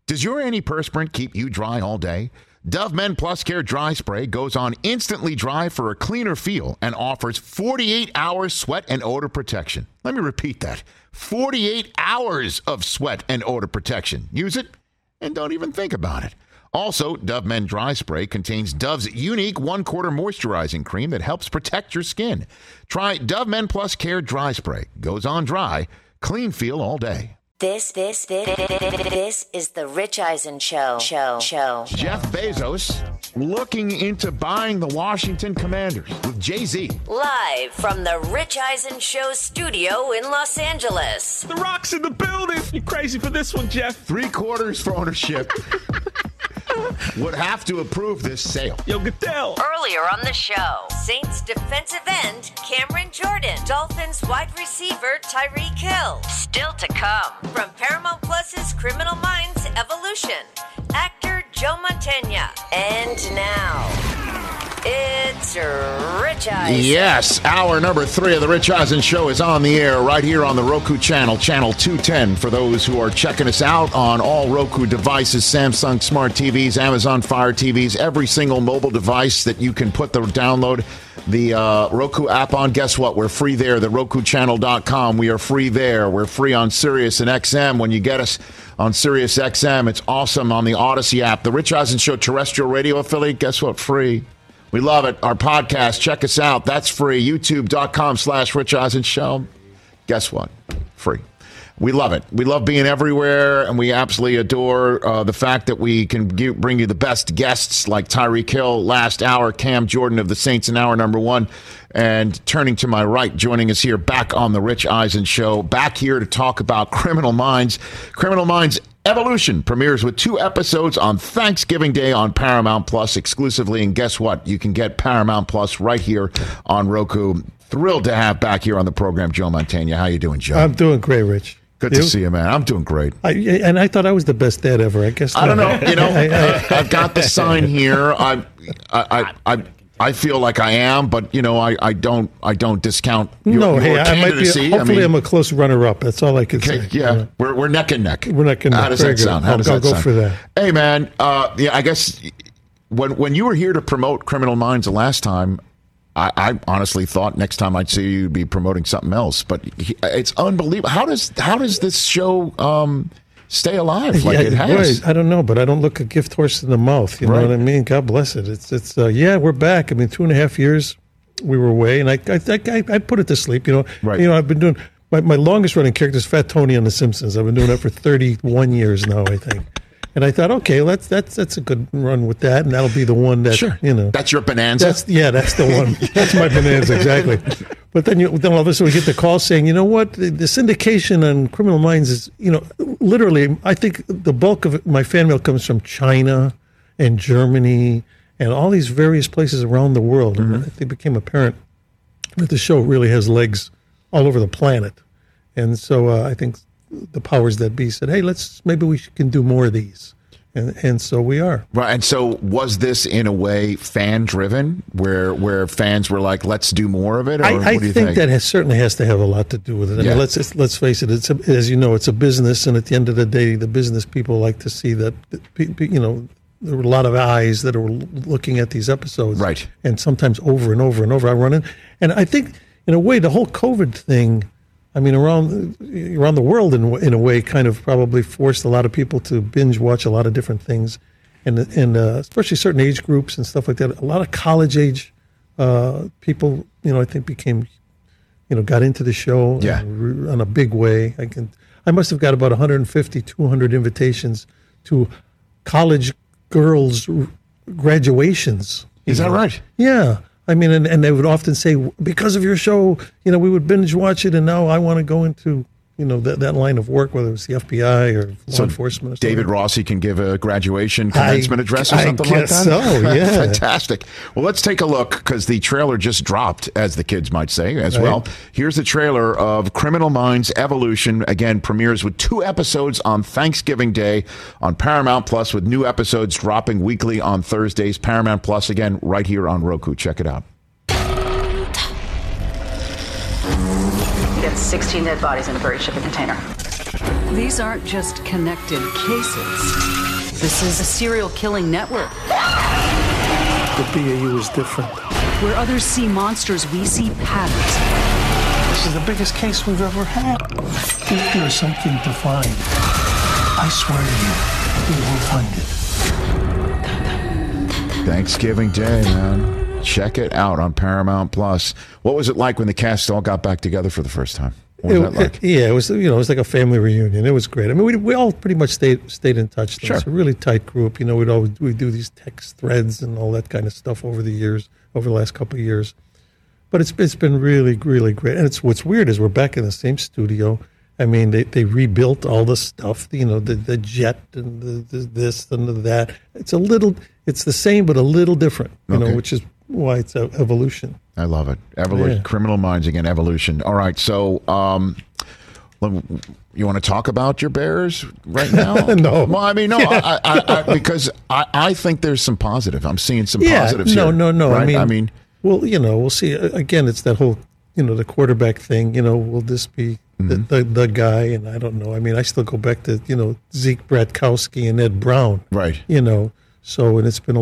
Does your antiperspirant keep you dry all day? Dove Men Plus Care Dry Spray goes on instantly dry for a cleaner feel and offers 48 hours sweat and odor protection. Let me repeat that. 48 hours of sweat and odor protection. Use it and don't even think about it. Also, Dove Men Dry Spray contains Dove's unique 1/4 moisturizing cream that helps protect your skin. Try Dove Men Plus Care Dry Spray. Goes on dry, clean feel all day. This is the Rich Eisen Show. Jeff Bezos looking into buying the Washington Commanders with Jay-Z. Live from the Rich Eisen Show studio in Los Angeles. The Rock's in the building. You crazy for this one, Jeff? 3/4 for ownership would have to approve this sale. Yo, Goodell. Earlier on the show, Saints defensive end Cameron Jordan, Dolphins wide receiver Tyreek Hill. Still to come from Paramount Plus's Criminal Minds Evolution, actor Joe Mantegna. And now, it's Rich Eisen. Yes, hour number 3 of the Rich Eisen Show is on the air right here on the Roku channel, channel 210. For those who are checking us out on all Roku devices, Samsung Smart TVs, Amazon Fire TVs, every single mobile device that you can download the Roku app on. Guess what? We're free there. The RokuChannel.com. We are free there. We're free on Sirius and XM. When you get us on Sirius XM, it's awesome on the Odyssey app. The Rich Eisen Show terrestrial radio affiliate, guess what? Free. We love it. Our podcast, check us out. That's free. YouTube.com/Rich Eisen Show. Guess what? Free. We love it. We love being everywhere, and we absolutely adore the fact that we can bring you the best guests like Tyreek Hill last hour, Cam Jordan of the Saints in hour number 1, and turning to my right, joining us here back on the Rich Eisen Show, back here to talk about Criminal Minds. Criminal Minds Evolution premieres with 2 episodes on Thanksgiving Day on Paramount Plus exclusively, and guess what? You can get Paramount Plus right here on Roku. Thrilled to have back here on the program Joe Mantegna. How you doing, Joe? I'm doing great, Rich. Good to see you, man. I'm doing great. And I thought I was the best dad ever. I guess I don't know. You know, I've got the sign here. I feel like I am, but you know, I don't discount your candidacy. Hopefully, I'm a close runner-up. That's all I can say. Yeah, we're neck and neck. We're neck and neck. How does that sound? I'll go for that. Hey, man. Yeah, I guess when you were here to promote Criminal Minds the last time, I honestly thought next time I'd see you, you'd be promoting something else. But it's unbelievable. How does this show stay alive like it has? I don't know, but I don't look a gift horse in the mouth. You know what I mean? God bless it. It's we're back. I mean, 2.5 years we were away, and I put it to sleep. You know, right. You know, I've been doing my longest running character is Fat Tony on The Simpsons. I've been doing that for 31 years now, I think. And I thought, okay, that's a good run with that, and that'll be the one that you know. That's your bonanza. That's the one. That's my bonanza exactly. But then all of a sudden we get the call saying, you know what, the syndication on Criminal Minds is, you know, literally. I think the bulk of my fan mail comes from China and Germany and all these various places around the world. Mm-hmm. And I think it became apparent that the show really has legs all over the planet, and so I think the powers that be said, hey, maybe we can do more of these. And so we are. Right. And so was this in a way fan driven where fans were like, let's do more of it? Or I think that certainly has to have a lot to do with it. I mean, let's face it. As you know, it's a business. And at the end of the day, the business people like to see that, you know, there were a lot of eyes that are looking at these episodes. Right. And sometimes over and over and over I run in. And I think in a way, the whole COVID thing, I mean, around the world, in a way, kind of probably forced a lot of people to binge watch a lot of different things, and especially certain age groups and stuff like that. A lot of college age people, you know, I think became, you know, got into the show in a big way. I must have got about 150, 200 invitations to college girls' graduations. Is that right? Yeah. I mean, and they would often say, because of your show, you know, we would binge watch it, and now I want to go into, you know, that line of work, whether it's the FBI or law enforcement. Or David Rossi can give a graduation commencement address or something like that? I guess so, yeah. Fantastic. Well, let's take a look, because the trailer just dropped, as the kids might say, as well. Here's the trailer of Criminal Minds Evolution. Again, premieres with 2 episodes on Thanksgiving Day on Paramount Plus, with new episodes dropping weekly on Thursdays. Paramount Plus, again, right here on Roku. Check it out. We got 16 dead bodies in a buried shipping container. These aren't just connected cases. This is a serial killing network. The BAU is different. Where others see monsters, we see patterns. This is the biggest case we've ever had. If there's something to find, I swear to you, we will find it. Thanksgiving Day, man. Check it out on Paramount Plus. What was it like when the cast all got back together for the first time? What was that like? It was, it was like a family reunion. It was great. I mean, we all pretty much stayed in touch. Though. Sure. It's a really tight group. We'd do these text threads and all that kind of stuff over the last couple of years. But it's been really, really great. And what's weird is we're back in the same studio. I mean, they rebuilt all the stuff, the jet and the this and the that. It's the same, but a little different, which is why it's evolution. I love it. Evolution. Yeah. Criminal Minds again, evolution. All right. So, you want to talk about your Bears right now? No. Well, I mean, no, yeah. Because I think there's some positive. I'm seeing some positives here. No. Right? I mean, well, we'll see. Again, it's that whole, the quarterback thing. Will this be the guy? And I don't know. I mean, I still go back to, Zeke Bratkowski and Ed Brown. Right. So, and it's been a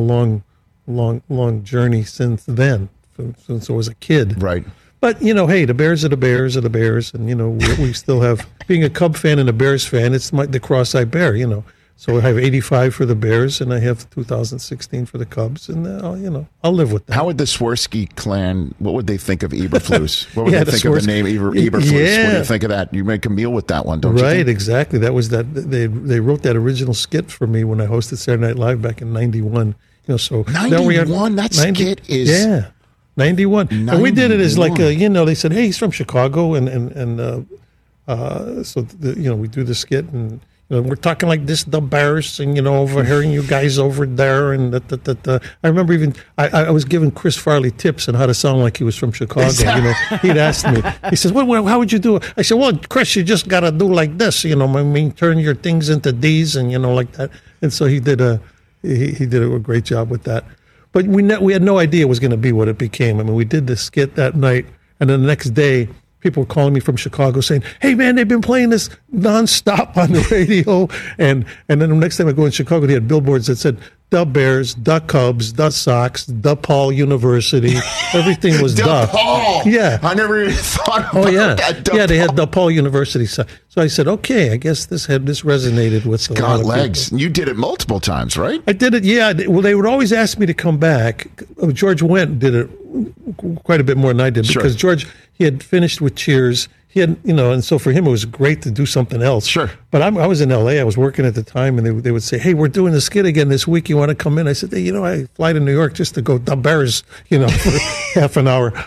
long journey since then, since I was a kid. Right. But, hey, the Bears are the Bears are the Bears. And, we still have, being a Cub fan and a Bears fan, it's the cross-eyed bear, So I have 85 for the Bears, and I have 2016 for the Cubs, and I'll live with that. How would the Swirsky clan? What would they think of Eberflus? What would they think of the name Eberflus? Yeah. What do you think of that? You make a meal with that one, don't you? Right, exactly. That was that. They wrote that original skit for me when I hosted Saturday Night Live back in '91. So 91. That skit is 91. And we did it as like they said, hey, he's from Chicago, and so we do the skit and. We're talking like this, the Bears, and overhearing you guys over there, and I remember even I was giving Chris Farley tips on how to sound like he was from Chicago. He'd asked me. He says, "Well, how would you do it?" I said, "Well, Chris, you just got to do like this. Turn your things into D's, and like that." And so he did a great job with that. But we had no idea it was going to be what it became. I mean, we did the skit that night, and then the next day. People were calling me from Chicago saying, hey, man, they've been playing this nonstop on the radio. And then the next time I go in Chicago, they had billboards that said, the Bears, the Cubs, the Sox, DePaul University. Everything was DePaul. Yeah. I never even thought about that. Yeah, they had DePaul University. So I said, okay, I guess this resonated with a lot of legs. people. You did it multiple times, right? I did it, yeah. Well, they would always ask me to come back. George Wendt did it quite a bit more than I did because George, he had finished with Cheers. He had, and so for him it was great to do something else. Sure. But I was in L.A. I was working at the time, and they would say, "Hey, we're doing the skit again this week. You want to come in?" I said, "Hey, I fly to New York just to go the Bears, for half an hour."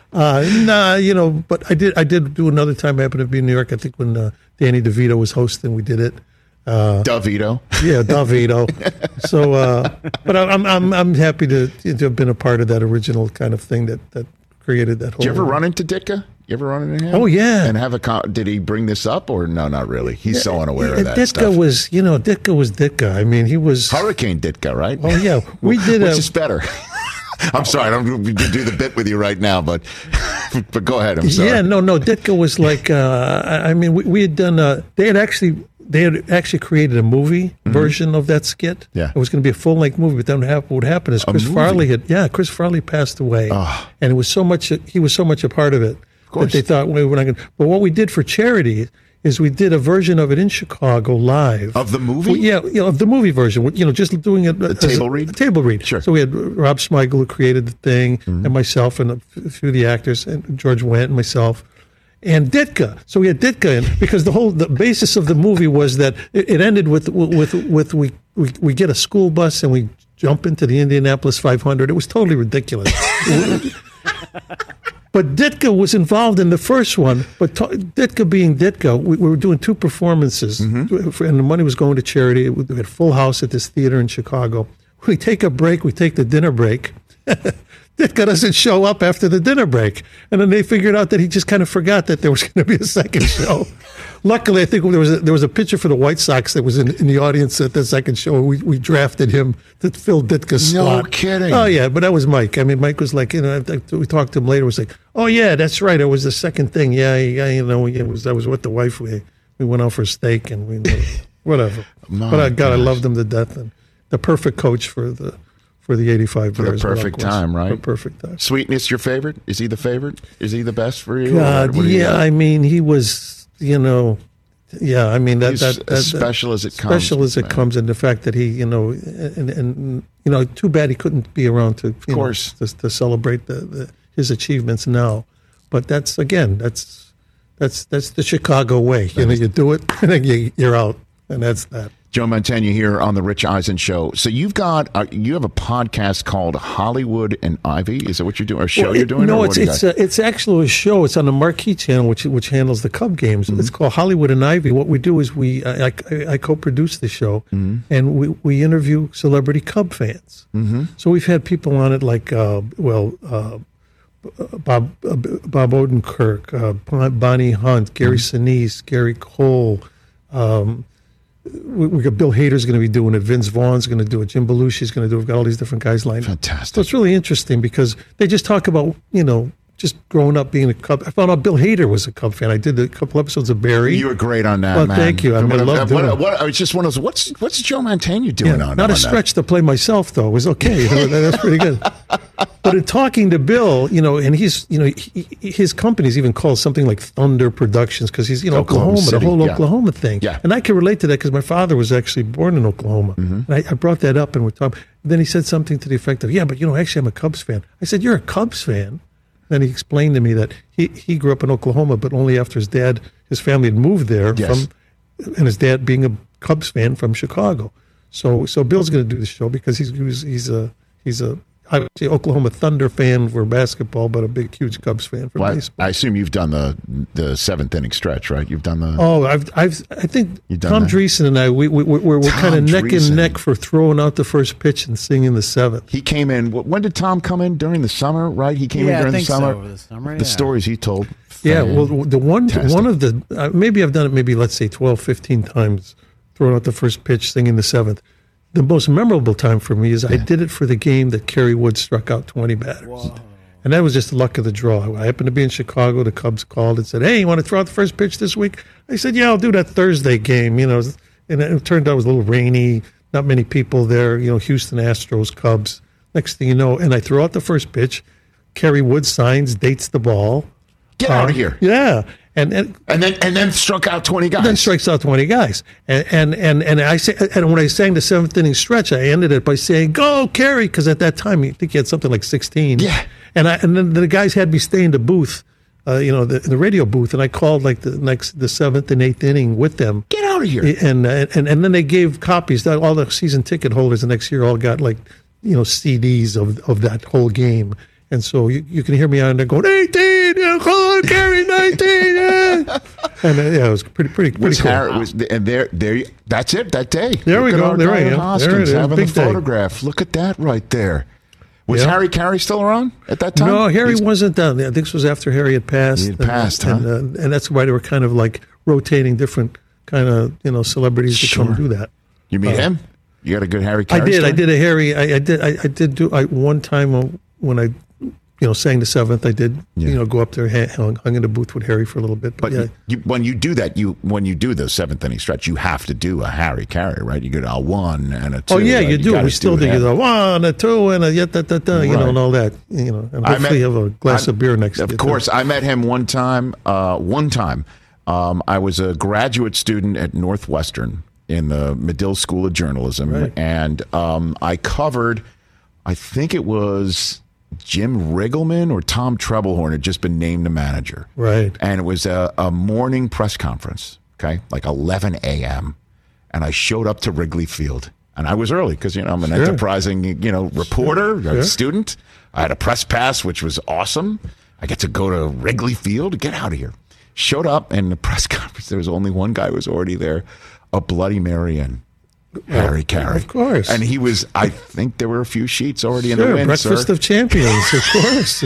But I did do another time. I happened to be in New York. I think when Danny DeVito was hosting, we did it. DeVito. Yeah, DeVito. So, but I'm happy to have been a part of that original kind of thing that created that whole. Did you ever run into Ditka? You ever run into him? Oh, yeah. And did he bring this up or no, not really? He's so unaware of that Ditka stuff. Ditka was Ditka. I mean, he was... Hurricane Ditka, right? Oh, yeah. We did Which is better. I'm sorry, I don't do the bit with you right now, but go ahead. I'm sorry. Yeah, no. Ditka was like... we had done... They had actually created a movie version of that skit. Yeah. It was going to be a full-length movie, but then what would happen is Chris Farley passed away. Oh. And he was so much a part of it. Of course. That they thought, we're not going to. But what we did for charity is we did a version of it in Chicago live. Of the movie? Of the movie version. Just doing it. A table read? A table read. Sure. So we had Rob Smigel who created the thing, and myself and a few of the actors, and George Wendt and myself. And Ditka. So we had Ditka in because the basis of the movie was that it ended with we get a school bus and we jump into the Indianapolis 500. It was totally ridiculous. But Ditka was involved in the first one. But Ditka being Ditka, we were doing two performances, and the money was going to charity. We had a full house at this theater in Chicago. We take a break. We take the dinner break. Ditka doesn't show up after the dinner break. And then they figured out that he just kind of forgot that there was going to be a second show. Luckily, I think there was a pitcher for the White Sox that was in the audience at the second show. We drafted him to fill Ditka's slot. No kidding. Oh, yeah, but that was Mike. I mean, Mike was like, we talked to him later. It was like, oh, yeah, that's right. It was the second thing. Yeah, I was with the wife. we went out for a steak and we whatever. My But God, I gosh. loved him to death, and the perfect coach for the '85 For the Bears. perfect without question. time, right? For perfect time. Sweetness, your favorite? Is he the favorite? Is he the best for you? God, What do you yeah. got? I mean, he was, yeah. I mean, He's as special as it comes, special as it man. comes, and the fact that he, and too bad he couldn't be around to, course. to celebrate his achievements now. But that's the Chicago way. You do it, and then you're out, and that's that. Joe Mantegna here on the Rich Eisen Show. So you have a podcast called Hollywood and Ivy. Is that what you're doing? Or a show you're doing? No, or what do you got? it's actually a show. It's on the Marquee Channel, which handles the Cub games. Mm-hmm. It's called Hollywood and Ivy. What we do is I co-produce the show, Mm-hmm. and we interview celebrity Cub fans. Mm-hmm. So we've had people on it like Bob Odenkirk, Bonnie Hunt, Gary Sinise, Gary Cole. We got Bill Hader's going to be doing it. Vince Vaughn's going to do it. Jim Belushi's going to do it. We've got all these different guys lined up. Fantastic. So it's really interesting because they just talk about, just growing up being a Cub. I found out Bill Hader was a Cub fan. I did a couple episodes of Barry. You were great on that, Well, man. thank you. I mean, I love doing it. It's just one of those. What's Joe Mantegna doing on not on a stretch to play myself, though. It was okay. That's pretty good. But in talking to Bill, and he's, his company's even called something like Thunder Productions because he's, Oklahoma Oklahoma, City, the whole yeah. Oklahoma thing. Yeah. And I can relate to that because my father was actually born in Oklahoma. And I brought that up and we're talking. Then he said something to the effect of, but actually I'm a Cubs fan. I said, you're a Cubs fan? Then he explained to me that he grew up in Oklahoma, but only after his family had moved there Yes. and his dad being a Cubs fan from Chicago. So Bill's going to do the show because he's a I would say Oklahoma Thunder fan for basketball, but a big, huge Cubs fan for Well, baseball. I assume you've done the seventh inning stretch, right? You've done the. Oh, I think You've done Tom that? Dreesen and I we're Tom kind of neck Dreesen. and neck for throwing out the first pitch and singing the seventh. He came in. When did Tom come in? During the summer, right? He came in Yeah, I during think the so, summer. over the summer, The yeah. stories he told. Yeah, well, the one of Fantastic. the maybe I've done it maybe let's say 12, 15 times, throwing out the first pitch, singing the seventh. The most memorable time for me is I did it for the game that Kerry Wood struck out 20 batters. Whoa. And that was just the luck of the draw. I happened to be in Chicago. The Cubs called and said, hey, you want to throw out the first pitch this week? I said, yeah, I'll do that Thursday game. And it turned out it was a little rainy, not many people there, Houston Astros, Cubs. Next thing you know, and I throw out the first pitch. Kerry Wood signs, dates the ball. Get out of here. Yeah. And then struck out 20 guys. then strikes out 20 guys. And I say, and when I sang the seventh inning stretch, I ended it by saying, "Go, Kerry!" Because at that time, I think he had something like 16. Yeah. And then the guys had me stay in the booth, the radio booth, and I called like the seventh and eighth inning with them. Get out of here. And then they gave copies. All the season ticket holders the next year all got CDs of that whole game. And so you can hear me out there going 18, come on, Kerry, 19. Yeah. And it was pretty cool. That's it. That day. There we Look at go. our There guy I in am. Hoskins There it is. having Big the day. photograph. Look at that right there. Was Yeah. Harry Carey still around at that time? No, Harry He's- wasn't done. I think this was after Harry had passed. He had passed, huh? And that's why they were kind of like rotating different kind of celebrities to come do that. You meet him? You got a good Harry Carey I did. story? I did a Harry. I did do. One time when I, sang the seventh, I did. Yeah. Go up there, hung in the booth with Harry for a little bit. But yeah. when you do that, when you do the seventh inning stretch, you have to do a Harry Carey, right? You go to a 1 and a 2. Oh yeah, right? you do. gotta We still do. that. You 1, a 2, and a Right. and all that. And I hopefully have a glass of beer next to you. Of course, I met him one time. I was a graduate student at Northwestern in the Medill School of Journalism, Right. and I covered, I think it was Jim Riggleman or Tom Trebelhorn had just been named the manager. Right. And it was a morning press conference, okay, like 11 a.m., and I showed up to Wrigley Field. And I was early because, I'm an enterprising, reporter, a student. I had a press pass, which was awesome. I get to go to Wrigley Field. Get out of here. Showed up, and the press conference, there was only one guy who was already there, a Bloody Mary and Harry Carey. Of course. And he was, I think there were a few sheets already in the Sure, wind, Breakfast sir. of Champions, of course.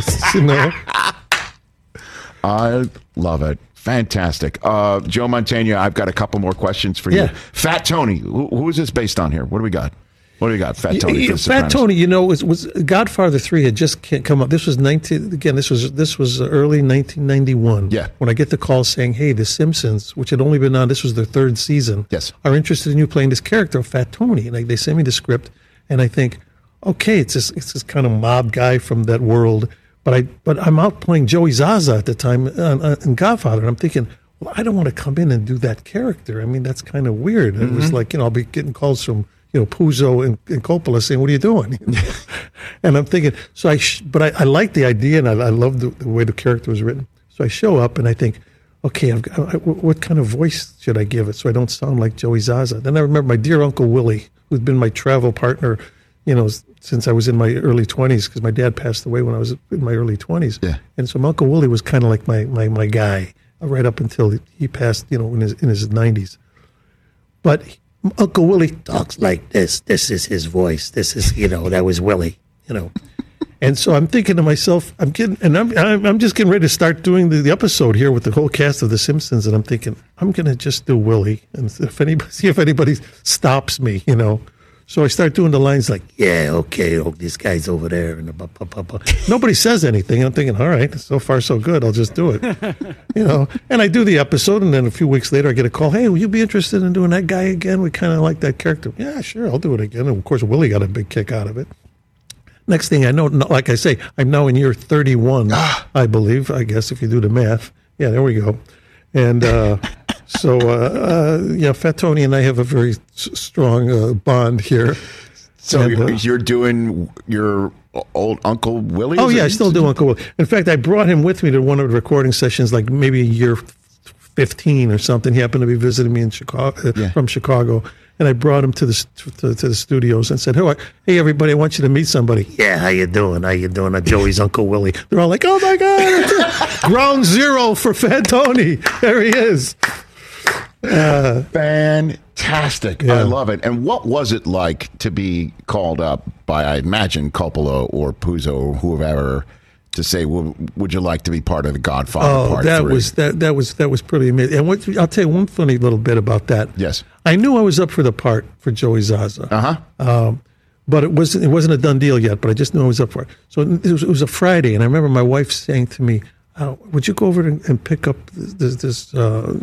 I love it. Fantastic. Joe Mantegna, I've got a couple more questions for you. Yeah. Fat Tony, who is this based on here? What do we got? What do you got, Fat Tony? For The Fat Sopranos? Tony, was Godfather 3 had just come up. This was this was early 1991. Yeah. When I get the call saying, "Hey, The Simpsons," which had only been on, this was their third season. Yes. Are interested in you playing this character of Fat Tony, and they send me the script, and I think, okay, it's this kind of mob guy from that world, but I'm out playing Joey Zaza at the time in Godfather, and I'm thinking, well, I don't want to come in and do that character. I mean, that's kind of weird. It was like, I'll be getting calls from Puzo and Coppola saying, "What are you doing?" And I'm thinking, but I like the idea, and I love the way the character was written. So I show up, and I think, okay, what kind of voice should I give it so I don't sound like Joey Zaza? Then I remember my dear Uncle Willie, who's been my travel partner, since I was in my early 20s, because my dad passed away when I was in my early 20s. Yeah. And so my Uncle Willie was kind of like my guy right up until he passed, in his 90s. But Uncle Willie talks like this. This is his voice. This is, that was Willie, And so I'm thinking to myself, I'm just getting ready to start doing the episode here with the whole cast of The Simpsons, and I'm thinking, I'm going to just do Willie, and see if anybody stops me, So I start doing the lines like, "Yeah, okay, this guy's over there," and nobody says anything. And I'm thinking, all right, so far so good. I'll just do it, And I do the episode, and then a few weeks later, I get a call. "Hey, will you be interested in doing that guy again? We kind of like that character." "Yeah, sure, I'll do it again." And of course, Willie got a big kick out of it. Next thing I know, like I say, I'm now in year 31, I believe. I guess if you do the math, yeah, there we go. And Fat Tony and I have a very strong bond here. So and, you're doing your old Uncle Willie? Oh, yeah, I still do Uncle Willie. In fact, I brought him with me to one of the recording sessions, like maybe year 15 or something. He happened to be visiting me in Chicago, from Chicago. And I brought him to the studios and said, "Hey, everybody, I want you to meet somebody." "Yeah, how you doing? I'm Joey's Uncle Willie." They're all like, "Oh, my God, ground zero for Fat Tony. There he is." Fantastic. Yeah. I love it. And what was it like to be called up by, I imagine, Coppola or Puzo or whoever to say, would you like to be part of The Godfather Part 3? That was pretty amazing. And I'll tell you one funny little bit about that. Yes. I knew I was up for the part for Joey Zaza. But it wasn't a done deal yet, but I just knew I was up for it. So it was a Friday, and I remember my wife saying to me, "Would you go over and pick up this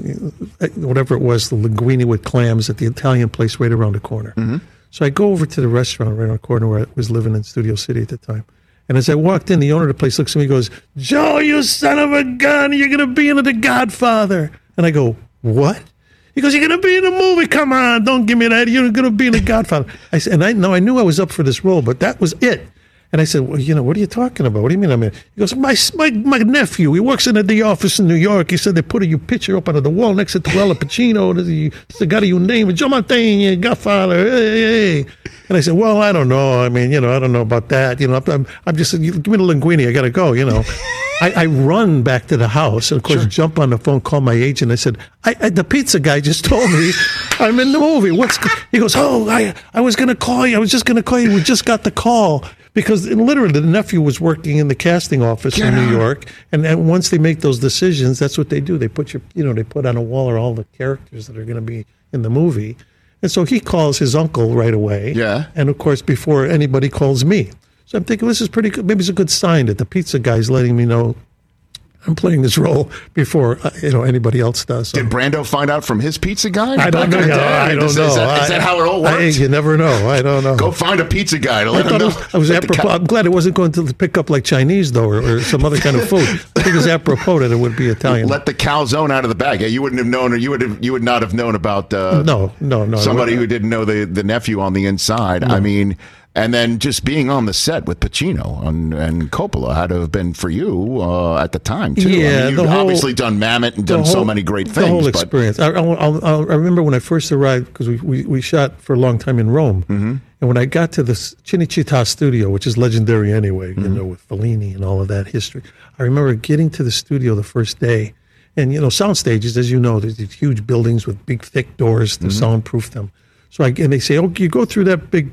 whatever it was, the linguine with clams at the Italian place right around the corner?" Mm-hmm. So I go over to the restaurant right around the corner where I was living in Studio City at the time. And as I walked in, the owner of the place looks at me and goes, "Joe, you son of a gun, you're going to be in The Godfather." And I go, "What?" He goes, "You're going to be in a movie. Come on, don't give me that. You're going to be in The Godfather." I said, and I knew I was up for this role, but that was it. And I said, "Well, what are you talking about? What do you mean I'm in?" He goes, my nephew, he works in the office in New York. He said they put your picture up on the wall next to Al Pacino. It's the guy you name, Joe Mantegna, Godfather. Hey. And I said, "Well, I don't know. I mean, I don't know about that. I'm just, give me the linguine. I got to go, I run back to the house and, of course, jump on the phone, call my agent. I said, the pizza guy just told me I'm in the movie. He goes, "Oh, I was going to call you. I was just going to call you. We just got the call." Because literally the nephew was working in the casting office in New York. And once they make those decisions, that's what they do. They put they put on a wall all the characters that are going to be in the movie. And so he calls his uncle right away. Yeah. And, of course, before anybody calls me. So I'm thinking, this is pretty good. Maybe it's a good sign that the pizza guy's letting me know I'm playing this role before anybody else does. So. Did Brando find out from his pizza guy? I don't know. I don't know. Is that how it all works? You never know. I don't know. Go find a pizza guy to let him know. I'm glad it wasn't going to pick up like Chinese though, or some other kind of food. I think it was apropos that it would be Italian. Let the calzone out of the bag. Yeah, you wouldn't have known, or you would not have known about. No. Somebody who didn't know the nephew on the inside. No. I mean. And then just being on the set with Pacino and Coppola had to have been for you at the time, too. Yeah, I mean, you've obviously done Mammoth and done so many great things. The whole experience. I remember when I first arrived, because we shot for a long time in Rome. Mm-hmm. And when I got to the Cinecittà studio, which is legendary anyway, with Fellini and all of that history, I remember getting to the studio the first day. And, sound stages, as you know, there's these huge buildings with big, thick doors to soundproof them. So and they say, "Oh, you go through that big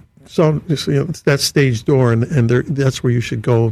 it's that stage door, and that's where you should go.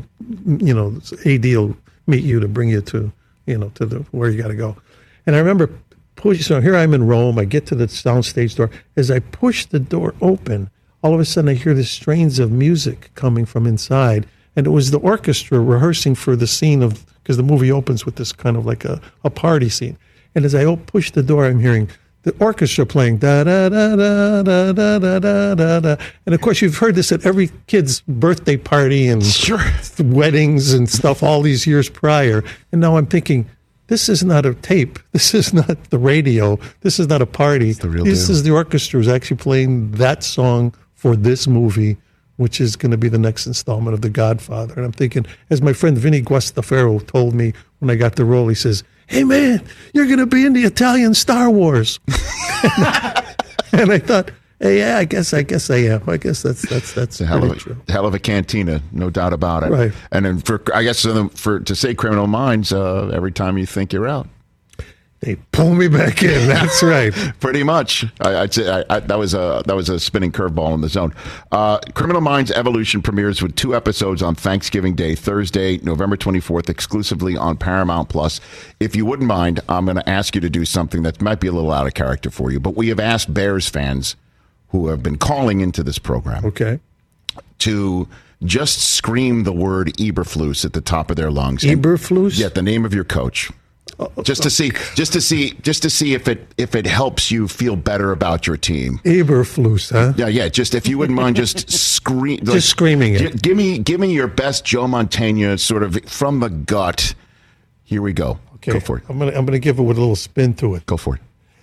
AD will meet you to bring you to where you got to go." And I remember so here I'm in Rome. I get to the sound stage door. As I push the door open, all of a sudden I hear the strains of music coming from inside. And it was the orchestra rehearsing for the scene of, because the movie opens with this kind of like a party scene. And as I push the door, I'm hearing the orchestra playing da da da da da da da da da da. And of course, you've heard this at every kid's birthday party and weddings and stuff all these years prior. And now I'm thinking, this is not a tape. This is not the radio. This is not a party. This is the orchestra who's actually playing that song for this movie, which is going to be the next installment of The Godfather. And I'm thinking, as my friend Vinny Guastafaro told me when I got the role, he says, "Hey man, you're going to be in the Italian Star Wars." And I thought, hey, yeah, I guess I am. I guess that's a hell of a cantina, no doubt about it. Right. And then to say Criminal Minds, every time you think you're out, they pull me back in. That's right. Pretty much. I'd say that was a spinning curveball in the zone. Criminal Minds Evolution premieres with 2 episodes on Thanksgiving Day, Thursday, November 24th, exclusively on Paramount Plus. If you wouldn't mind, I'm going to ask you to do something that might be a little out of character for you, but we have asked Bears fans who have been calling into this program, to just scream the word Eberflus at the top of their lungs. Eberflus? Yeah, the name of your coach. Just to see if it helps you feel better about your team. Eberflus, huh? Yeah. Just if you wouldn't mind, just screaming it. Give me your best Joe Mantegna, sort of from the gut. Here we go. Okay. Go for it. I'm gonna give it with a little spin to it. Go for it.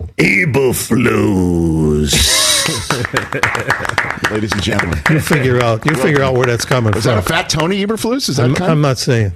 Eberflus. Ladies and gentlemen, you figure out where that's coming from. Is that a Fat Tony Eberflus? Is that I'm not saying.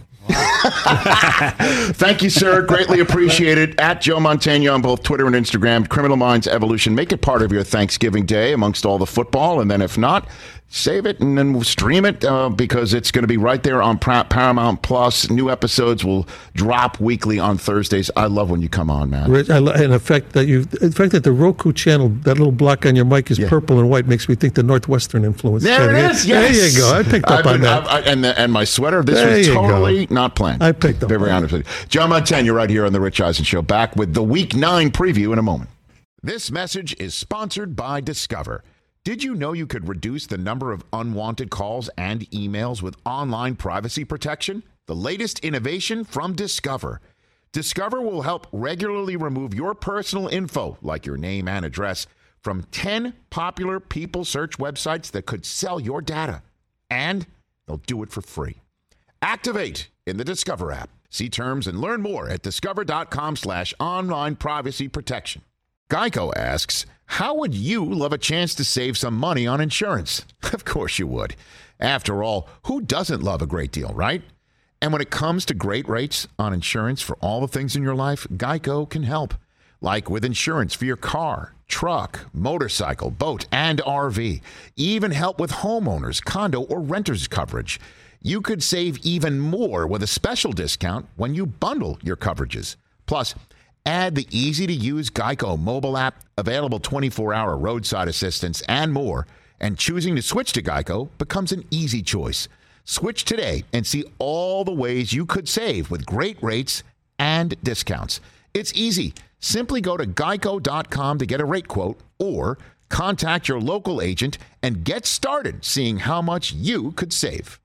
Thank you, sir. Greatly appreciated. At Joe Mantegna on both Twitter and Instagram. Criminal Minds Evolution. Make it part of your Thanksgiving Day amongst all the football. And then if not, save it and then we'll stream it because it's going to be right there on Paramount Plus. New episodes will drop weekly on Thursdays. I love when you come on, man. Rich, and the fact that the Roku channel, that little block on your mic is purple and white, makes me think the Northwestern influence. There it is. Yes. There you go. I picked up on that. And my sweater. This was totally not planned. I picked up. Very honest with you. John Mantegna right here on the Rich Eisen Show. Back with the Week 9 preview in a moment. This message is sponsored by Discover. Did you know you could reduce the number of unwanted calls and emails with online privacy protection? The latest innovation from Discover. Discover will help regularly remove your personal info, like your name and address, from 10 popular people search websites that could sell your data. And they'll do it for free. Activate in the Discover app. See terms and learn more at discover.com/online privacy protection. Geico asks, how would you love a chance to save some money on insurance? Of course you would. After all, who doesn't love a great deal, right? And when it comes to great rates on insurance for all the things in your life, Geico can help. Like with insurance for your car, truck, motorcycle, boat, and RV. Even help with homeowners, condo, or renters coverage. You could save even more with a special discount when you bundle your coverages. Plus, add the easy-to-use Geico mobile app, available 24-hour roadside assistance, and more. And choosing to switch to Geico becomes an easy choice. Switch today and see all the ways you could save with great rates and discounts. It's easy. Simply go to geico.com to get a rate quote or contact your local agent and get started seeing how much you could save.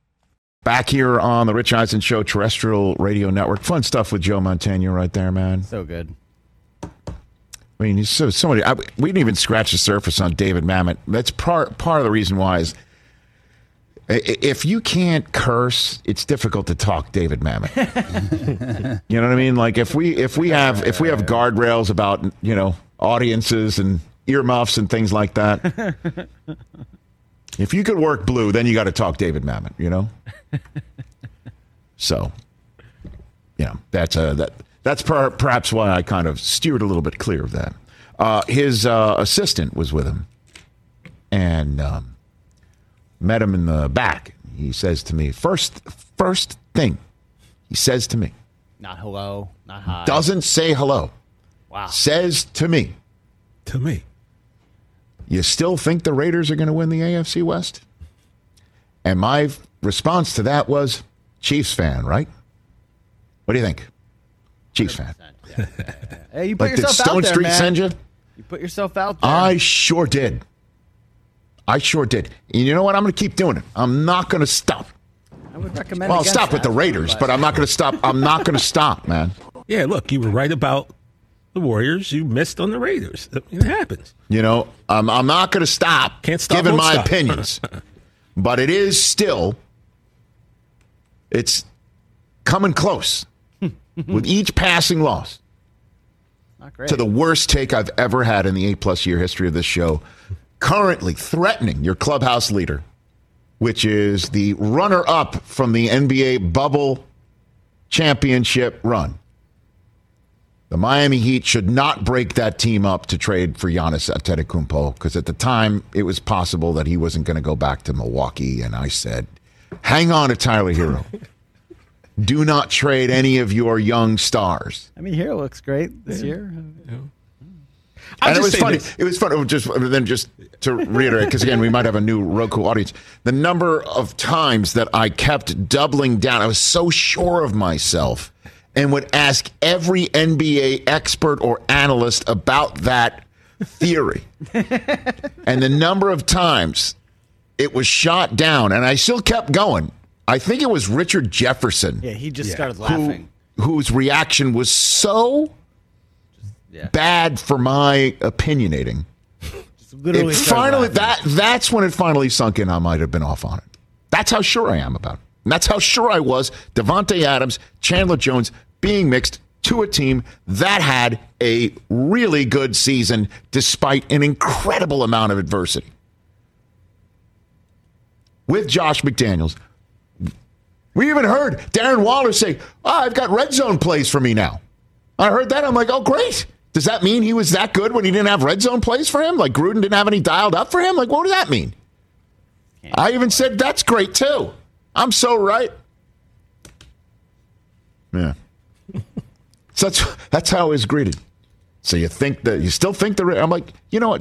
Back here on the Rich Eisen Show terrestrial radio network. Fun stuff with Joe Mantegna right there, man. So good. I mean, he's so many. We didn't even scratch the surface on David Mamet. That's part of the reason why is if you can't curse, it's difficult to talk David Mamet. You know what I mean? Like if we have guardrails about, audiences and earmuffs and things like that. If you could work blue, then you got to talk David Mamet, So, that's perhaps why I kind of steered a little bit clear of that. His assistant was with him and met him in the back. He says to me, first thing he says to me. Not hello, not hi. Doesn't say hello. Wow. Says to me. To me. You still think the Raiders are going to win the AFC West? And my response to that was, Chiefs fan, right? What do you think? Chiefs fan. Yeah. Hey, you put yourself did Stone out there, Street man. send you? You put yourself out there. I sure did. I sure did. And you know what? I'm going to keep doing it. I'm not going to stop. I would recommend. Well, I'll stop with the Raiders, but I'm not going to stop. I'm not going to stop, man. Yeah, look, you were right about the Warriors. You missed on the Raiders. It happens. You know, I'm not going to stop, Can't stop, giving won't my stop. opinions. But it is still, it's coming close with each passing loss Not great. to the worst take I've ever had in the 8+ year history of this show. Currently threatening your clubhouse leader, which is the runner-up from the NBA bubble championship run. The Miami Heat should not break that team up to trade for Giannis Antetokounmpo, because at the time it was possible that he wasn't going to go back to Milwaukee, and I said, hang on to Tyler Hero. Do not trade any of your young stars. I mean, Hero looks great this year. And it was funny. It was fun. Just to reiterate, because again, we might have a new Roku audience. The number of times that I kept doubling down, I was so sure of myself, and would ask every NBA expert or analyst about that theory. And the number of times it was shot down, and I still kept going. I think it was Richard Jefferson. Yeah, he just started laughing. Whose reaction was so bad for my opinionating. Literally It started finally laughing. that's when it finally sunk in. I might have been off on it. That's how sure I am about it. And that's how sure I was Devontae Adams, Chandler Jones being mixed to a team that had a really good season despite an incredible amount of adversity. With Josh McDaniels. We even heard Darren Waller say, I've got red zone plays for me now. I heard that. I'm like, oh, great. Does that mean he was that good when he didn't have red zone plays for him? Like Gruden didn't have any dialed up for him? Like, what does that mean? I even said that's great, too. I'm so right. Yeah. So that's how I was greeted. So you still think I'm like, you know what?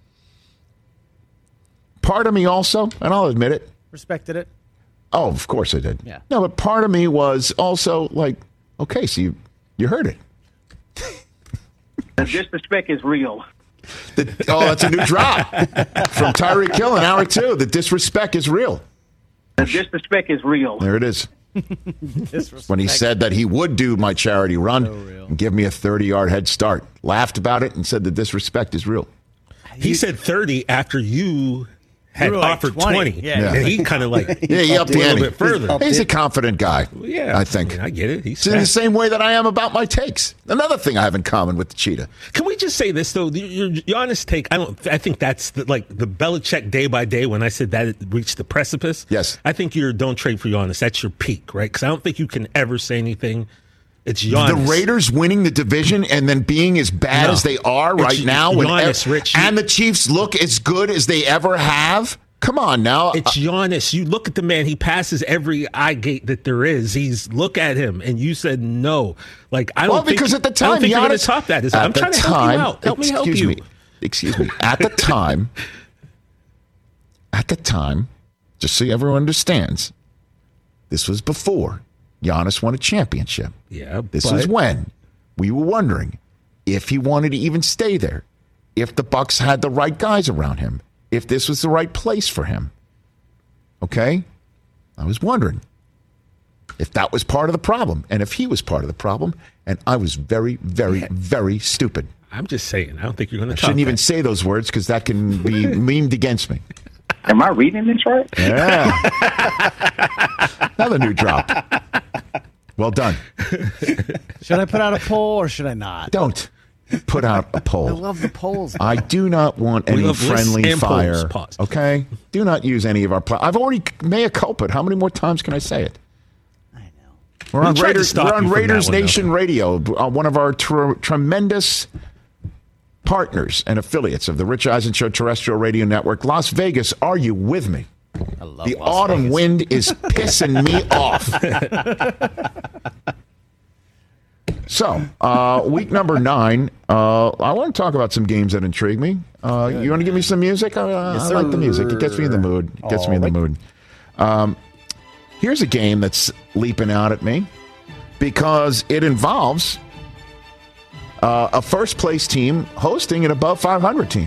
Part of me also, and I'll admit it. Respected it. Oh, of course I did. Yeah. No, but part of me was also like, okay, so you heard it. The disrespect is real. That's a new drop from Tyreek Hill in hour 2. The disrespect is real. The disrespect is real. There it is. When he said that he would do my charity run and give me a 30-yard head start. Laughed about it and said the disrespect is real. He said 30 after you had were like offered 20. 20. Yeah. And he kind of like He upped a the little ante. bit further. He's a confident guy. Yeah. I think. I get it. He's It's in the same way that I am about my takes. Another thing I have in common with the Cheetah. Can we just say this though? Your honest take. I think that's the Belichick day by day. When I said that it reached the precipice. Yes. I think you're don't trade for Giannis. That's your peak, right? Because I don't think you can ever say anything. It's Giannis. The Raiders winning the division and then being as bad as they are right now, Giannis, Rich, and the Chiefs look as good as they ever have. Come on now. It's Giannis. You look at the man. He passes every eye gate that there is. Look at him, and you said no. Like I don't. Because at the time, I don't think you're going Giannis, to top that. at I'm the trying to help time, you out. Help me help you. Excuse me. At the time, just so everyone understands, this was before Giannis won a championship. Yeah, This is when we were wondering if he wanted to even stay there, if the Bucks had the right guys around him, if this was the right place for him. Okay? I was wondering if that was part of the problem and if he was part of the problem. And I was very, very, very stupid. I'm just saying. I don't think you're going to. I shouldn't even say those words because that can be memed against me. Am I reading this right? Yeah. Another new drop. Well done. Should I put out a poll or should I not? Don't put out a poll. I love the polls. I do not want any love lists friendly and fire. polls. Pause. Okay? Do not use any of our. I've already mea culpa. How many more times can I say it? I know. We're on tried to Raiders, stop we're on you from Raiders that one, Nation Radio, one of our tremendous partners and affiliates of the Rich Eisen Show terrestrial radio network. Las Vegas, are you with me? I love The Las autumn Vegas. wind is pissing me off. So, week number 9, I want to talk about some games that intrigue me. You want to give me some music? I like the music. It gets me in the mood. Here's a game that's leaping out at me because it involves a first-place team hosting an above 500 team.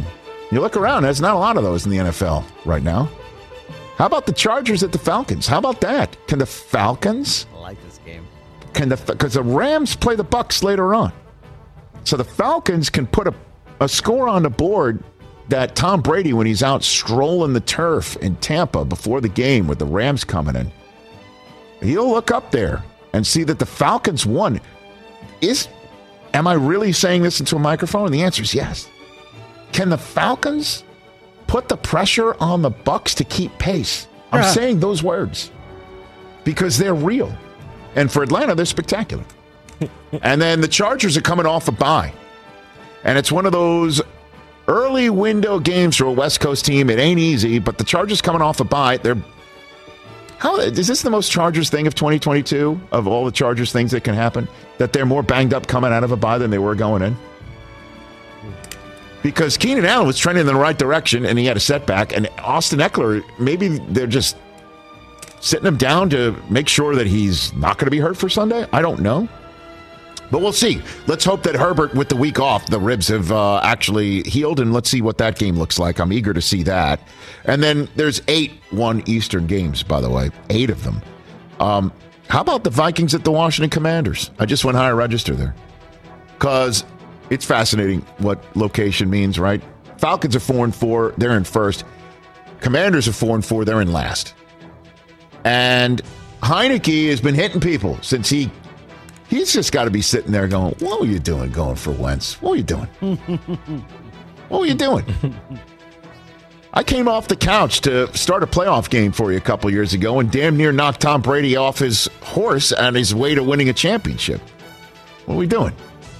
You look around, there's not a lot of those in the NFL right now. How about the Chargers at the Falcons? How about that? Can the Falcons? I like this game. Because the Rams play the Bucs later on. So the Falcons can put a score on the board that Tom Brady, when he's out strolling the turf in Tampa before the game with the Rams coming in, he'll look up there and see that the Falcons won. Am I really saying this into a microphone? And the answer is yes. Can the Falcons put the pressure on the Bucs to keep pace? I'm saying those words because they're real. And for Atlanta, they're spectacular. And then the Chargers are coming off a bye. And it's one of those early window games for a West Coast team. It ain't easy, but the Chargers coming off a bye, is this the most Chargers thing of 2022 of all the Chargers things that can happen? That they're more banged up coming out of a bye than they were going in? Because Keenan Allen was trending in the right direction and he had a setback, and Austin Eckler, maybe they're just sitting him down to make sure that he's not going to be hurt for Sunday. I don't know. But we'll see. Let's hope that Herbert, with the week off, the ribs have actually healed, and let's see what that game looks like. I'm eager to see that. And then there's 8 1 Eastern games, by the way, 8 of them. How about the Vikings at the Washington Commanders? I just went higher register there because it's fascinating what location means, right? Falcons are 4-4. They're in first. Commanders are 4-4. They're in last. And Heineke has been hitting people since he's just got to be sitting there going, what were you doing going for Wentz? What were you doing? What were you doing? I came off the couch to start a playoff game for you a couple years ago and damn near knocked Tom Brady off his horse on his way to winning a championship. What are we doing?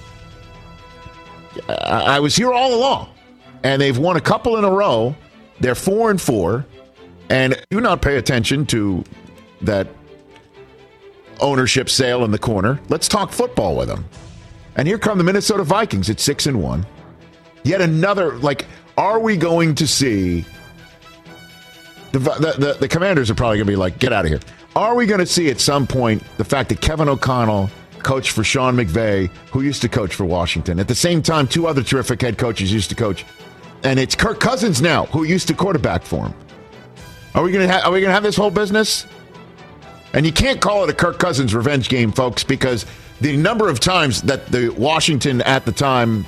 I was here all along, and they've won a couple in a row. They're 4-4, and do not pay attention to that ownership sale in the corner. Let's talk football with them. And here come the Minnesota Vikings at 6-1. Yet another, are we going to see the Commanders are probably going to be like, get out of here. Are we going to see at some point the fact that Kevin O'Connell coached for Sean McVay, who used to coach for Washington? At the same time, 2 other terrific head coaches used to coach. And it's Kirk Cousins now, who used to quarterback for him. Are we going to have this whole business? And you can't call it a Kirk Cousins revenge game, folks, because the number of times that the Washington at the time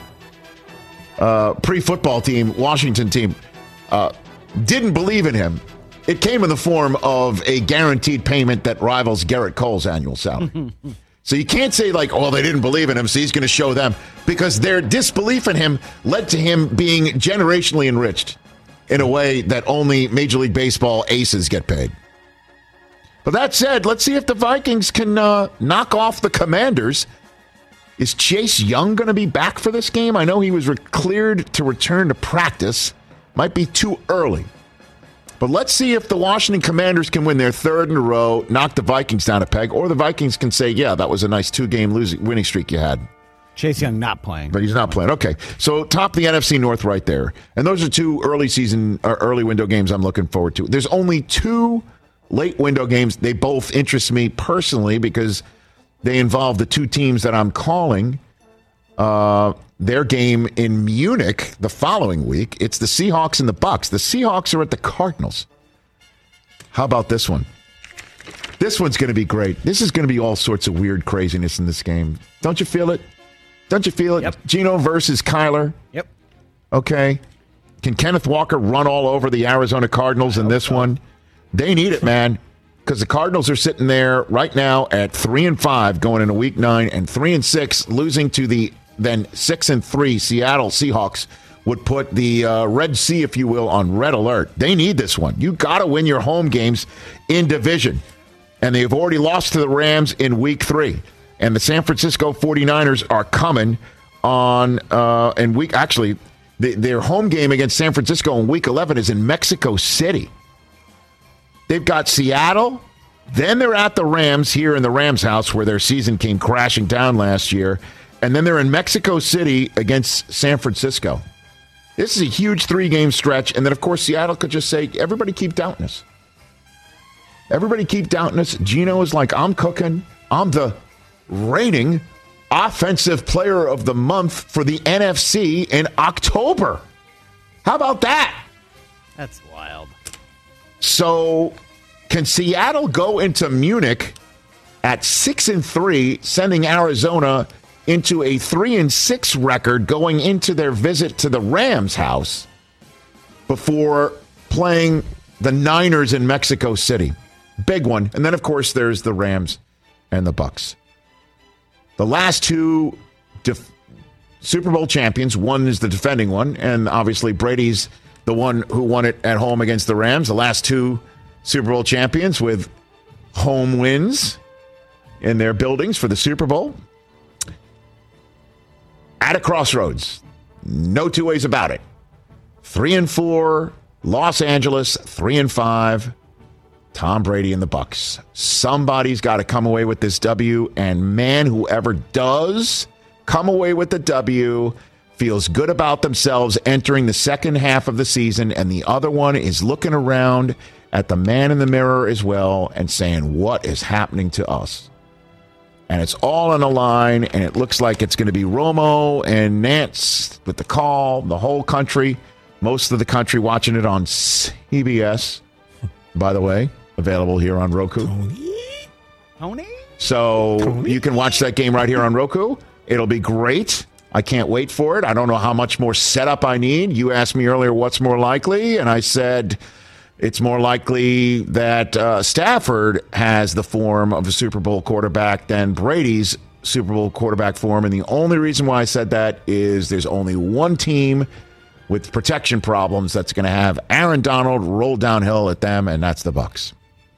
pre-football team, Washington team, didn't believe in him, it came in the form of a guaranteed payment that rivals Garrett Cole's annual salary. So you can't say they didn't believe in him, so he's going to show them, because their disbelief in him led to him being generationally enriched in a way that only Major League Baseball aces get paid. But that said, let's see if the Vikings can knock off the Commanders. Is Chase Young going to be back for this game? I know he was cleared to return to practice. Might be too early. But let's see if the Washington Commanders can win their 3rd in a row, knock the Vikings down a peg, or the Vikings can say, yeah, that was a nice 2-game winning streak you had. Chase Young not playing. But he's not playing. Okay, so top the NFC North right there. And those are 2 early window games I'm looking forward to. There's only 2 late window games. They both interest me personally because they involve the 2 teams that I'm calling their game in Munich the following week. It's the Seahawks and the Bucs. The Seahawks are at the Cardinals. How about this one? This one's going to be great. This is going to be all sorts of weird craziness in this game. Don't you feel it? Don't you feel it? Yep. Geno versus Kyler. Yep. Okay. Can Kenneth Walker run all over the Arizona Cardinals in this one? They need it, man, because the Cardinals are sitting there right now at 3-5 going into Week 9 and 3-6, losing to the then 6-3 Seattle Seahawks would put the Red Sea, if you will, on red alert. They need this one. You got to win your home games in division, and they've already lost to the Rams in Week 3. And the San Francisco 49ers are coming on in week. Actually, their home game against San Francisco in Week 11 is in Mexico City. They've got Seattle, then they're at the Rams here in the Rams house where their season came crashing down last year, and then they're in Mexico City against San Francisco. This is a huge 3-game stretch, and then, of course, Seattle could just say, everybody keep doubting us. Everybody keep doubting us. Geno is like, I'm cooking. I'm the reigning Offensive Player of the Month for the NFC in October. How about that? That's wild. So, can Seattle go into Munich at 6-3, sending Arizona into a 3-6 record going into their visit to the Rams' house before playing the Niners in Mexico City? Big one. And then, of course, there's the Rams and the Bucs. The last two Super Bowl champions, one is the defending one, and obviously Brady's the one who won it at home against the Rams. The last two Super Bowl champions with home wins in their buildings for the Super Bowl. At a crossroads. No two ways about it. 3-4, Los Angeles, 3-5, Tom Brady and the Bucs. Somebody's got to come away with this W, and man, whoever does come away with the W feels good about themselves entering the second half of the season, and the other one is looking around at the man in the mirror as well and saying, what is happening to us? And it's all on the line, and it looks like it's going to be Romo and Nance with the call, the whole country, most of the country watching it on CBS, by the way, available here on Roku. Tony? So you can watch that game right here on Roku. It'll be great. I can't wait for it. I don't know how much more setup I need. You asked me earlier what's more likely, and I said it's more likely that Stafford has the form of a Super Bowl quarterback than Brady's Super Bowl quarterback form. And the only reason why I said that is there's only one team with protection problems that's going to have Aaron Donald roll downhill at them, and that's the Bucs.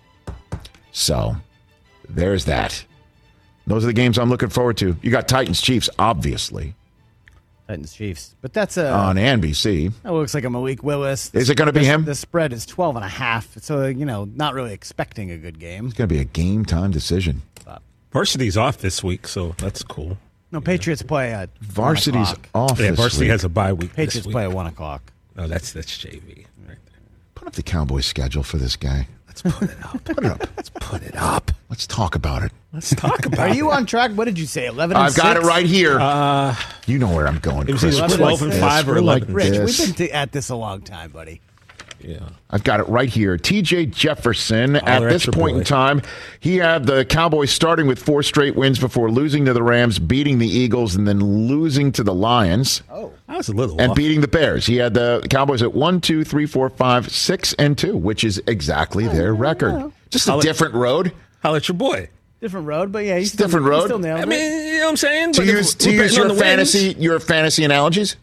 So there's that. Those are the games I'm looking forward to. You got Titans-Chiefs, obviously. Titans-Chiefs. But that's on NBC. That looks like a Malik Willis. Is it going to be him? The spread is 12.5. So, not really expecting a good game. It's going to be a game-time decision. Varsity's off this week, so that's cool. No, Patriots play at Varsity's off this Varsity week. has a bye week. Patriots play at 1 o'clock. No, that's JV right there. Put up the Cowboys schedule for this guy. Let's put it up. Put it up. Let's put it up. Let's talk about it. Let's talk about it. Are you on track? What did you say, 11-6? I've got it right here. You know where I'm going, It was Chris. either 12-5 or 11. Rich, this. we've been at this a long time, buddy. Yeah. I've got it right here. TJ Jefferson, at this point in time, he had the Cowboys starting with 4 straight wins before losing to the Rams, beating the Eagles, and then losing to the Lions. Oh, that was a little and off. Beating the Bears. He had the Cowboys at 1, 2, 3, 4, 5, 6-2, which is exactly their record. Just a different road. Holla at your boy. different road, but yeah, he's different road. Still nailed I mean, it. you know what I'm saying? To But use we're betting on the your fantasy analogies.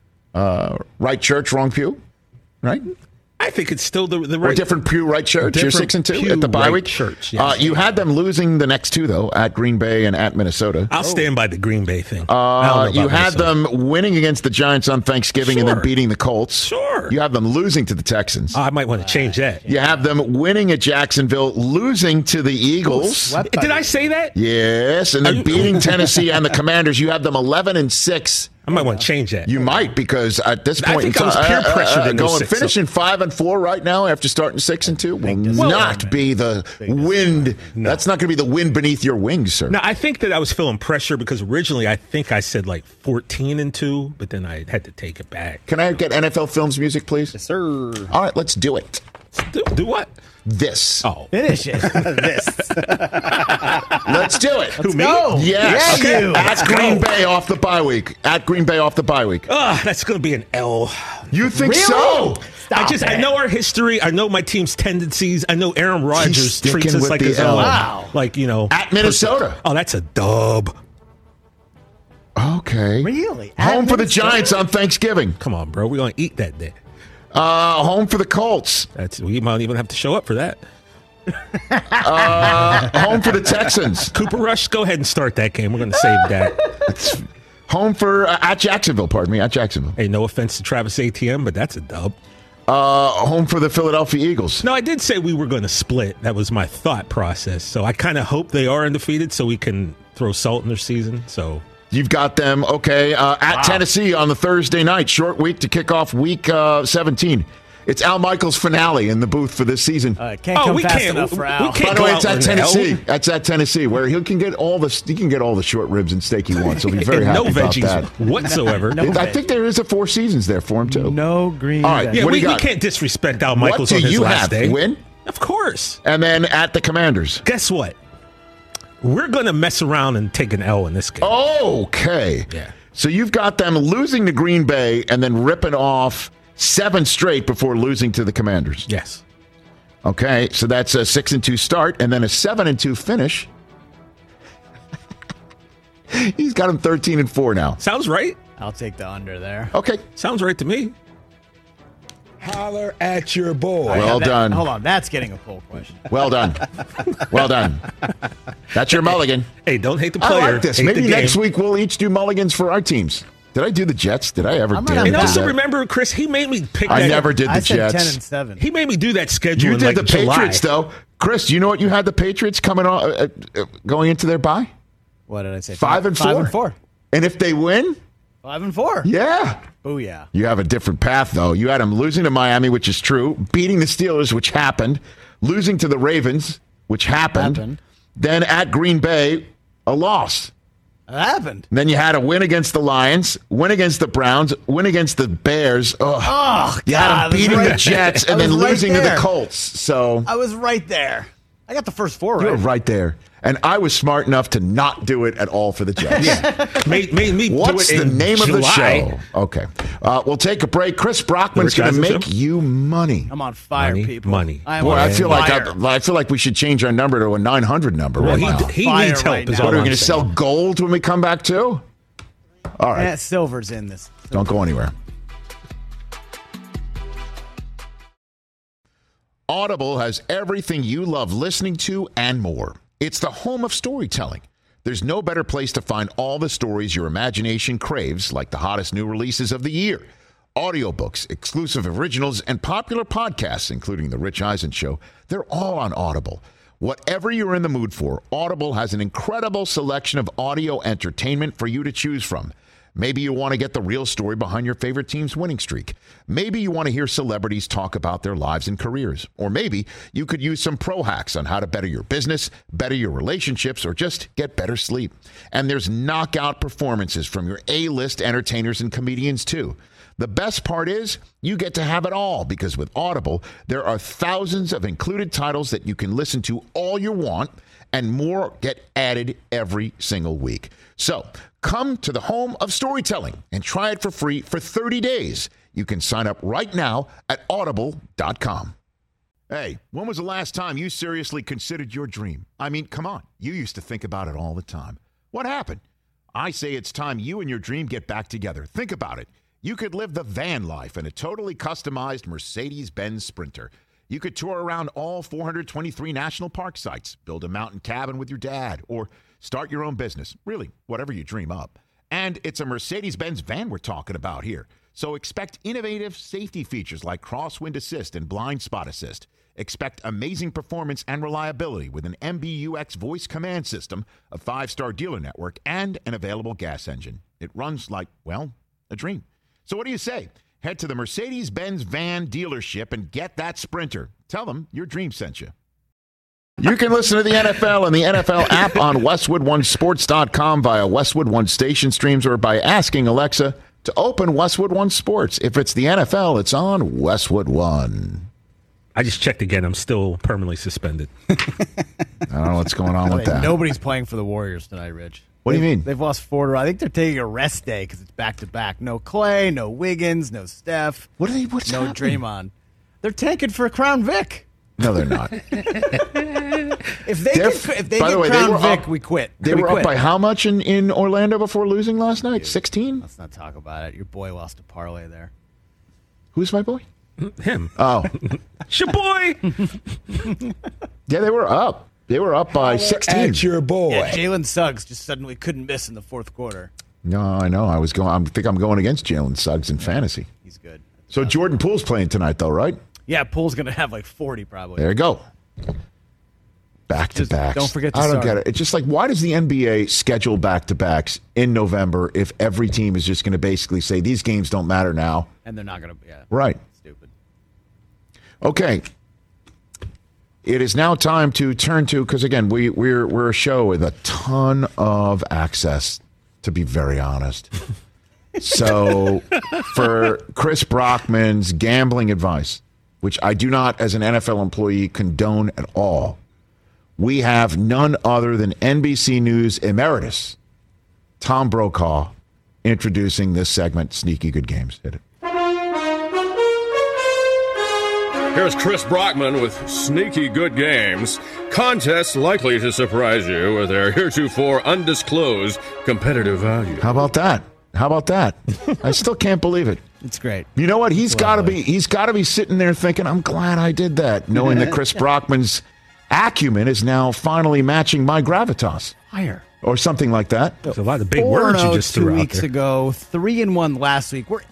Right church, wrong pew. Right. I think it's still the Or right. different pew, right church. You're Different 6-2 pew, at the bye right week. church, yes. You had them losing the next two though, at Green Bay and at Minnesota. I'll stand by the Green Bay thing. I don't know You about had Minnesota. them winning against the Giants on Thanksgiving and then Sure. beating the Colts. Sure. You have them losing to the Texans. I might want to change that. You have them winning at Jacksonville, losing to the Eagles. Swept by Did the- I say that? Yes, and then Are you- beating Tennessee and the Commanders. You have them 11-6. I might want to change that. You might, because at this I point think in I was time, peer pressured in those going 6, so- finishing 5-4 right now after starting 6-2 will not be the wind. That's not going to be the wind beneath your wings, sir. No, I think that I was feeling pressure because originally I think I said like 14-2, but then I had to take it back. Can I get NFL Films music, please? Yes, sir. All right, let's do it. Do what? This. Oh, Finish it. This. Let's do it. who me? Go. Yes. Yeah, you. At Green Bay off the bye week. At Green Bay off the bye week. That's going to be an L. You think Really? so? Stop I it. know our history. I know my team's tendencies. I know Aaron Rodgers sticking treats us with like the his L. own. Wow. Like, you know. At Minnesota. Oh, that's a dub. Okay. Really? Home At for the Minnesota? Giants on Thanksgiving. Come on, bro. We're going to eat that day. Home for the Colts. We might even have to show up for that. Home for the Texans. Cooper Rush, go ahead and start that game. We're going to save that. Home for at Jacksonville. Pardon me, at Jacksonville. Hey, no offense to Travis Etienne, but that's a dub. Home for the Philadelphia Eagles. No, I did say we were going to split. That was my thought process. So I kind of hope they are undefeated so we can throw salt in their season. So You've got them, okay, at Tennessee on the Thursday night. Short week to kick off week 17. It's Al Michaels' finale in the booth for this season. Can't come fast enough for Al. By the way, it's at Tennessee. That's at Tennessee, where he can get all the short ribs and steak he wants. He'll be very happy about that whatsoever. I think there is a Four Seasons there for him too. No green. All right, Yeah, what do we you got? can't disrespect Al Michaels What on do his you last have? day. Win? Of course. And then at the Commanders. Guess what? We're going to mess around and take an L in this game. Okay. Yeah. So you've got them losing to Green Bay and then ripping off 7 straight before losing to the Commanders. Yes. Okay, so that's a 6-2 start and then a 7-2 finish. He's got him 13-4 now. Sounds right. I'll take the under there. Okay. Sounds right to me. Holler at your boy. Well done. Hold on, that's getting a poll question. Well done. Well done. That's your mulligan. Hey, don't hate the player. I like this. Hate Maybe the next game. week we'll each do mulligans for our teams. Did I do the Jets? Did I ever I'm dare not- do And also that? remember, Chris, he made me pick I that. never did the I said Jets. 10-7. He made me do that schedule You in did like the July. Patriots, though. Chris, do you know what you had the Patriots coming on going into their bye? What did I say? 5-4. 5-4. And if they win, 5-4. yeah. Booyah. You have a different path, though. You had them losing to Miami, which is true, beating the Steelers, which happened, losing to the Ravens, which happened. Then at Green Bay, a loss. That happened. And then you had a win against the Lions, win against the Browns, win against the Bears. Oh, You had God, them beating I was the right- Jets I and then was right losing to the there. Colts. So I was right there. I got the first 4 you were right. right there. And I was smart enough to not do it at all for the Jets. Made me What's do it the in name July. of the show? Okay. We'll take a break. Chris Brockman's The Rich going to Eisen make Show? you money. I'm on fire, Money, people. money. I'm Boy, on I feel fire. like we should change our number to a 900 number Well, right now. he Fire needs help. right is now. all What, are we I'm going to saying. sell gold when we come back too? All right. Silver's in this. Don't go anywhere. Audible has everything you love listening to and more. It's the home of storytelling. There's no better place to find all the stories your imagination craves, like the hottest new releases of the year. Audiobooks, exclusive originals, and popular podcasts, including The Rich Eisen Show, they're all on Audible. Whatever you're in the mood for, Audible has an incredible selection of audio entertainment for you to choose from. Maybe you want to get the real story behind your favorite team's winning streak. Maybe you want to hear celebrities talk about their lives and careers. Or maybe you could use some pro hacks on how to better your business, better your relationships, or just get better sleep. And there's knockout performances from your A-list entertainers and comedians too. The best part is you get to have it all, because with Audible, there are thousands of included titles that you can listen to all you want, and more get added every single week. So come to the home of storytelling and try it for free for 30 days. You can sign up right now at audible.com. Hey, when was the last time you seriously considered your dream? I mean, come on. You used to think about it all the time. What happened? I say it's time you and your dream get back together. Think about it. You could live the van life in a totally customized Mercedes-Benz Sprinter. You could tour around all 423 national park sites, build a mountain cabin with your dad, or start your own business. Really, whatever you dream up. And it's a Mercedes-Benz van we're talking about here. So expect innovative safety features like crosswind assist and blind spot assist. Expect amazing performance and reliability with an MBUX voice command system, a 5-star dealer network, and an available gas engine. It runs like, well, a dream. So what do you say? Head to the Mercedes-Benz van dealership and get that Sprinter. Tell them your dream sent you. You can listen to the NFL and the NFL app on WestwoodOneSports.com via Westwood One station streams, or by asking Alexa to open Westwood One Sports. If it's the NFL, it's on Westwood One. I just checked again. I'm still permanently suspended. I don't know what's going on with that. Nobody's playing for the Warriors tonight, Rich. What do you mean? They've lost 4 I think they're taking a rest day because it's back-to-back. No Clay, no Wiggins, no Steph. What's no happening? Draymond. They're tanking for Crown Vic. No, they're not. If they get By the way, they Crown were Vic, up- we quit. They We were up quit. by how much in Orlando before losing last night? 16? Let's not talk about it. Your boy lost a parlay there. Who's my boy? Him. Oh. Shaboy! Yeah, they were up. They were up by 16. At your boy. Yeah, Jalen Suggs just suddenly couldn't miss in the fourth quarter. No, I know. I think I'm going against Jalen Suggs in fantasy. He's good. So Jordan Poole's playing tonight, though, right? Yeah, Poole's going to have like 40 probably. There you go. Back-to-backs. Don't forget to I don't start. get it. It's just like, why does the NBA schedule back-to-backs in November if every team is just going to basically say these games don't matter now? And they're not going to, yeah. Right. Stupid. Okay. It is now time to turn to, because again, we're a show with a ton of access, to be very honest. So for Chris Brockman's gambling advice, which I do not, as an NFL employee, condone at all, we have none other than NBC News emeritus, Tom Brokaw, introducing this segment, Sneaky Good Games. Hit it. Here's Chris Brockman with Sneaky Good Games. Contests likely to surprise you with their heretofore undisclosed competitive value. How about that? I still can't believe it. It's great. You know what? He's got to be sitting there thinking, I'm glad I did that, knowing that Chris Brockman's acumen is now finally matching my gravitas. Fire. Or something like that. There's a lot of big words you just threw out 2 weeks there. ago, 3-1 last week. We're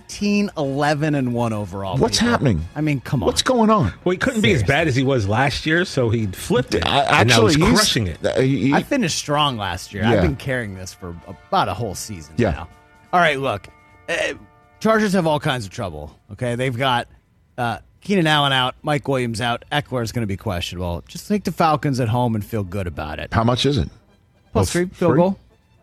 18-11-1 overall. What's happening? I mean, come on. What's going on? Well, he couldn't be as bad as he was last year, so he flipped it. And now he's crushing it. I finished strong last year. Yeah. I've been carrying this for about a whole season Yeah. now. All right, look. Chargers have all kinds of trouble. Okay, they've got Keenan Allen out, Mike Williams out, Eckler is going to be questionable. Just take the Falcons at home and feel good about it. How much is it? Plus 3, field goal.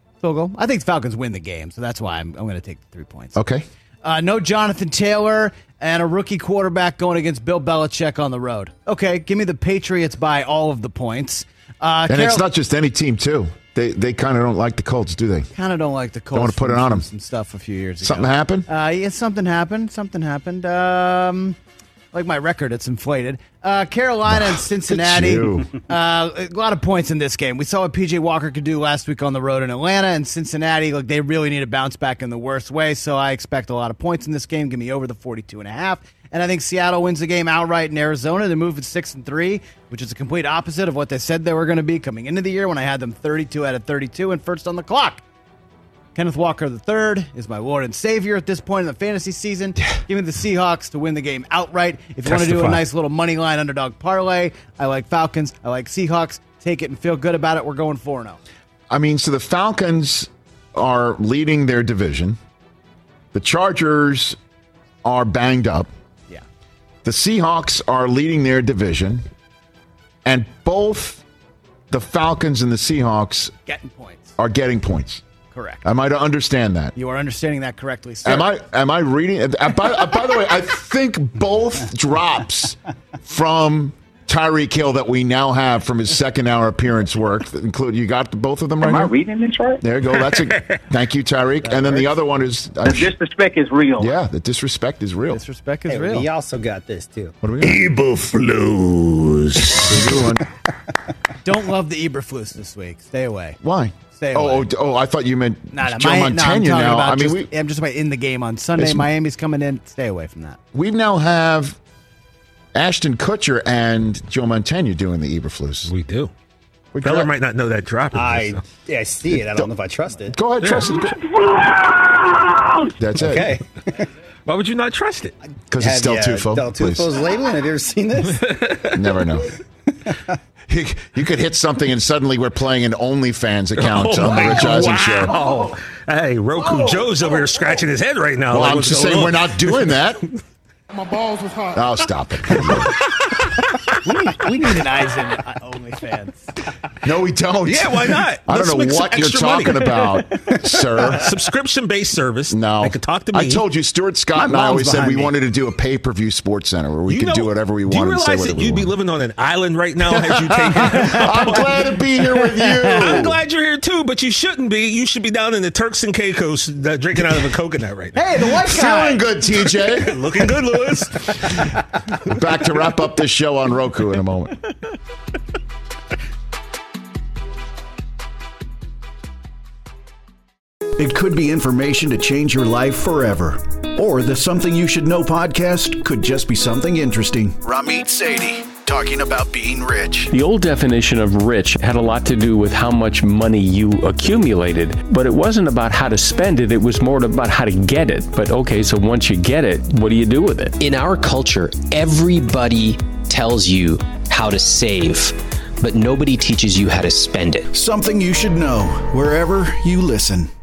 I think the Falcons win the game, so that's why I'm going to take the 3 points. Okay. No Jonathan Taylor and a rookie quarterback going against Bill Belichick on the road. Okay, give me the Patriots by all of the points. And it's not just any team, too. They kind of don't like the Colts, do they? Kind of don't like the Colts. Don't want to put it on them. Some stuff a few years ago. Something happened? Yeah, something happened. Like my record, it's inflated. Carolina and Cincinnati. A lot of points in this game. We saw what P.J. Walker could do last week on the road in Atlanta, and Cincinnati, they really need to bounce back in the worst way, so I expect a lot of points in this game. Give me over the 42.5. And I think Seattle wins the game outright in Arizona. They move at 6-3, which is a complete opposite of what they said they were going to be coming into the year when I had them 32 out of 32 and first on the clock. Kenneth Walker III is my Lord and Savior at this point in the fantasy season. Give me the Seahawks to win the game outright. If you want to do a nice little money line underdog parlay, I like Falcons. I like Seahawks. Take it and feel good about it. We're going 4-0. I mean, so the Falcons are leading their division. The Chargers are banged up. Yeah. The Seahawks are leading their division. And both the Falcons and the Seahawks are getting points. Correct. Am I to understand that? You are understanding that correctly, sir. Am I reading? By the way, I think both drops from Tyreek Hill that we now have from his second hour appearance work include. You got both of them right now? Am I reading this right? There you go. Thank you, Tyreek. And then the other one is the disrespect is real. Yeah, the disrespect is real. Disrespect is real. We also got this too. What do we got? Eberflus. Don't love the Eberflus this week. Stay away. Why? Stay away. Oh! I thought you meant Joe I'm Montana. Now, about I mean, I'm just about in the game on Sunday. Miami's coming in. Stay away from that. We now have Ashton Kutcher and Joe Montana doing the Eberflus. We do. Feller might not know that drop. I see it. I don't know if I trust it. Go ahead, trust it. That's it. Okay. Why would you not trust it? Because it's Del Tufo. Del Tufo's labeling. Have you ever seen this? Never know. You could hit something and suddenly we're playing an OnlyFans account on the Rich Eisen show. Oh, hey, Roku Joe's over here scratching his head right now. Well, I'm just saying we're not doing that. My balls was hot. Oh, stop it. We need an Eisen OnlyFans. No, we don't. Yeah, why not? I don't know what you're talking about, sir. Subscription-based service. No. They could talk to me. I told you, Stuart Scott and I always said we wanted to do a pay-per-view sports center where we could do whatever we wanted and say whatever we wanted. Do you realize that you'd be living on an island right now had you taken I'm glad to be here with you. I'm glad you're here, too, but you shouldn't be. You should be down in the Turks and Caicos drinking out of a coconut right now. Hey, the white guy. Feeling good, TJ. Looking good, Lewis. Back to wrap up this show on Roku in a moment. It could be information to change your life forever. Or the Something You Should Know podcast could just be something interesting. Ramit Sethi, talking about being rich. The old definition of rich had a lot to do with how much money you accumulated, but it wasn't about how to spend it, it was more about how to get it. But okay, so once you get it, what do you do with it? In our culture, everybody tells you how to save, but nobody teaches you how to spend it. Something You Should Know, wherever you listen.